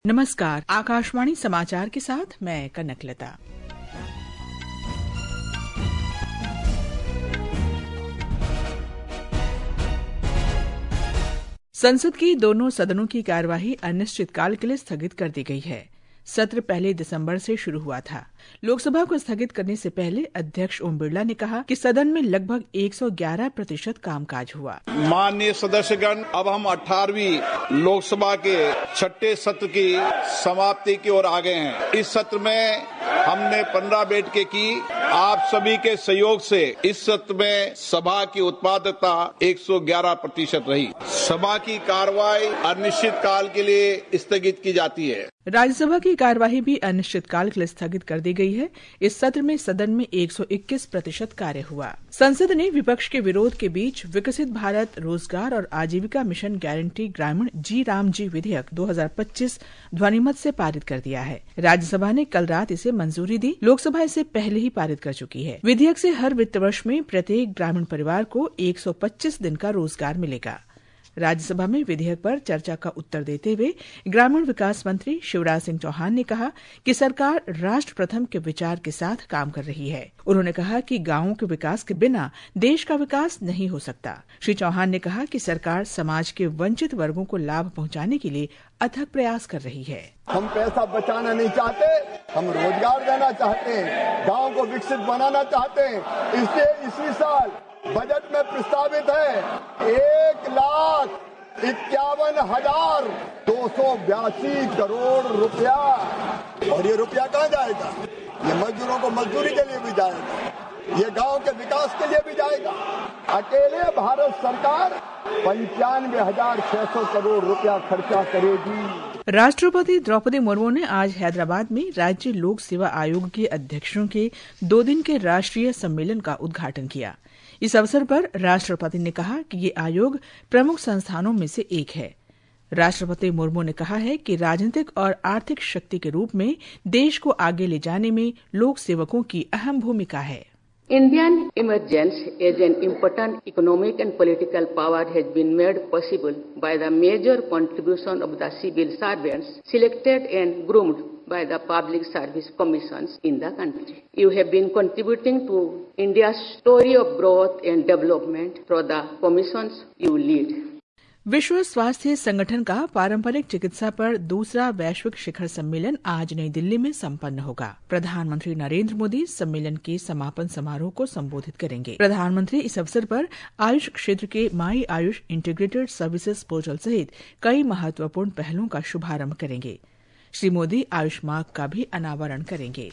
नमस्कार, आकाशवाणी समाचार के साथ मैं कनकलता। संसद की दोनों सदनों की कार्यवाही अनिश्चितकाल के लिए स्थगित कर दी गई है। सत्र पहले दिसंबर से शुरू हुआ था। लोकसभा को स्थगित करने से पहले अध्यक्ष ओम बिरला ने कहा कि सदन में लगभग 111% कामकाज हुआ। माननीय सदस्यगण, अब हम 18वीं लोकसभा के छठे सत्र की समाप्ति की ओर आ गए हैं। इस सत्र में हमने 15 बैठकें की। आप सभी के सहयोग से इस सत्र में सभा की उत्पादकता 111% रही। सभा की कार्यवाही अनिश्चित काल के लिए स्थगित की जाती है। राज्यसभा की कार्यवाही भी अनिश्चित काल के लिए स्थगित कर दी गई है। इस सत्र में सदन में 121% कार्य हुआ। संसद ने विपक्ष के विरोध के बीच विकसित भारत रोजगार और आजीविका मिशन गारंटी ग्रामीण जी राम जी विधेयक 2025 ध्वनिमत से पारित कर दिया है। राज्यसभा ने कल रात इसे मंजूरी दी। लोकसभा इसे पहले ही पारित कर चुकी है। विधेयक से हर वित्त वर्ष में प्रत्येक ग्रामीण परिवार को 125 दिन का रोजगार मिलेगा। राज्यसभा में विधेयक पर चर्चा का उत्तर देते हुए ग्रामीण विकास मंत्री शिवराज सिंह चौहान ने कहा कि सरकार राष्ट्र प्रथम के विचार के साथ काम कर रही है। उन्होंने कहा कि गांवों के विकास के बिना देश का विकास नहीं हो सकता। श्री चौहान ने कहा कि सरकार समाज के वंचित वर्गों को लाभ पहुंचाने के लिए अथक प्रयास कर रही है। हम पैसा बचाना नहीं चाहते, हम रोजगार देना चाहते हैं, गाँव को विकसित बनाना चाहते हैं। इसलिए इसी साल बजट में प्रस्तावित है 1,51,282 करोड़ रुपया। और ये रुपया कहाँ जाएगा? ये मजदूरों को मजदूरी के लिए भी जाएगा, ये गांव के विकास के लिए भी जाएगा। अकेले भारत सरकार 95,600 करोड़ रुपया खर्चा करेगी। राष्ट्रपति द्रौपदी मुर्मू ने आज हैदराबाद में राज्य लोक सेवा आयोग के अध्यक्षों के 2 दिन के राष्ट्रीय सम्मेलन का उद्घाटन किया। इस अवसर पर राष्ट्रपति ने कहा कि ये आयोग प्रमुख संस्थानों में से एक है। राष्ट्रपति मुर्मू ने कहा है कि राजनीतिक और आर्थिक शक्ति के रूप में देश को आगे ले जाने में लोक सेवकों की अहम भूमिका है। Indian emergence as an important economic and political power has been made possible by the major contribution of the civil servants selected and groomed by the public service commissions in the country. You have been contributing to India's story of growth and development through the commissions you lead. विश्व स्वास्थ्य संगठन का पारंपरिक चिकित्सा पर दूसरा वैश्विक शिखर सम्मेलन आज नई दिल्ली में संपन्न होगा। प्रधानमंत्री नरेंद्र मोदी सम्मेलन के समापन समारोह को संबोधित करेंगे। प्रधानमंत्री इस अवसर पर आयुष क्षेत्र के my Ayush integrated services portal सहित कई महत्वपूर्ण पहलों का शुभारंभ करेंगे। श्री मोदी आयुष मार्ग का भी अनावरण करेंगे।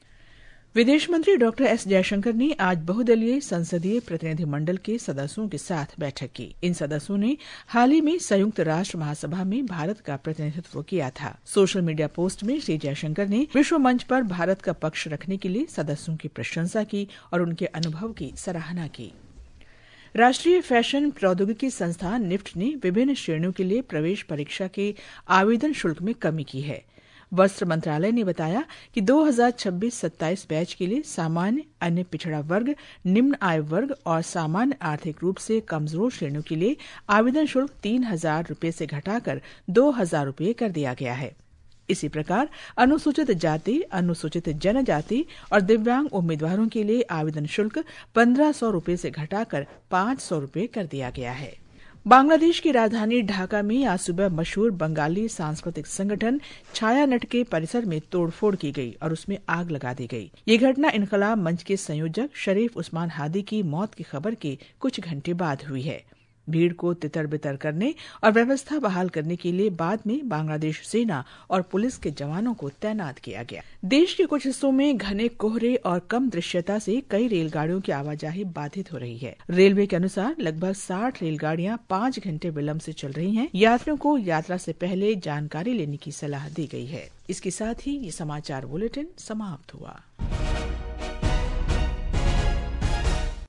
विदेश मंत्री डॉक्टर एस जयशंकर ने आज बहुदलीय संसदीय प्रतिनिधिमंडल के सदस्यों के साथ बैठक की। इन सदस्यों ने हाल ही में संयुक्त राष्ट्र महासभा में भारत का प्रतिनिधित्व किया था। सोशल मीडिया पोस्ट में श्री जयशंकर ने विश्व मंच पर भारत का पक्ष रखने के लिए सदस्यों की प्रशंसा की और उनके अनुभव की सराहना की। राष्ट्रीय फैशन प्रौद्योगिकी संस्थान निफ्ट ने विभिन्न श्रेणियों के लिए प्रवेश परीक्षा के आवेदन शुल्क में कमी की है। वस्त्र मंत्रालय ने बताया कि 2026-27 बैच के लिए सामान्य, अन्य पिछड़ा वर्ग, निम्न आय वर्ग और सामान्य आर्थिक रूप से कमजोर श्रेणियों के लिए आवेदन शुल्क 3,000 रुपये से घटाकर 2,000 रुपये कर दिया गया है। इसी प्रकार अनुसूचित जाति, अनुसूचित जनजाति और दिव्यांग उम्मीदवारों के लिए आवेदन शुल्क 1,500 रुपये से घटाकर 500 रुपये कर दिया गया है। बांग्लादेश की राजधानी ढाका में आज सुबह मशहूर बंगाली सांस्कृतिक संगठन छाया नट के परिसर में तोड़फोड़ की गई और उसमें आग लगा दी गई। ये घटना इनकलाब मंच के संयोजक शरीफ उस्मान हादी की मौत की खबर के कुछ घंटे बाद हुई है। भीड़ को तितर बितर करने और व्यवस्था बहाल करने के लिए बाद में बांग्लादेश सेना और पुलिस के जवानों को तैनात किया गया। देश के कुछ हिस्सों में घने कोहरे और कम दृश्यता से कई रेलगाड़ियों की आवाजाही बाधित हो रही है। रेलवे के अनुसार लगभग 60 रेलगाड़ियां 5 घंटे विलंब से चल रही हैं। यात्रियों को यात्रा से पहले जानकारी लेने की सलाह दी गई है। इसके साथ ही ये समाचार बुलेटिन समाप्त हुआ।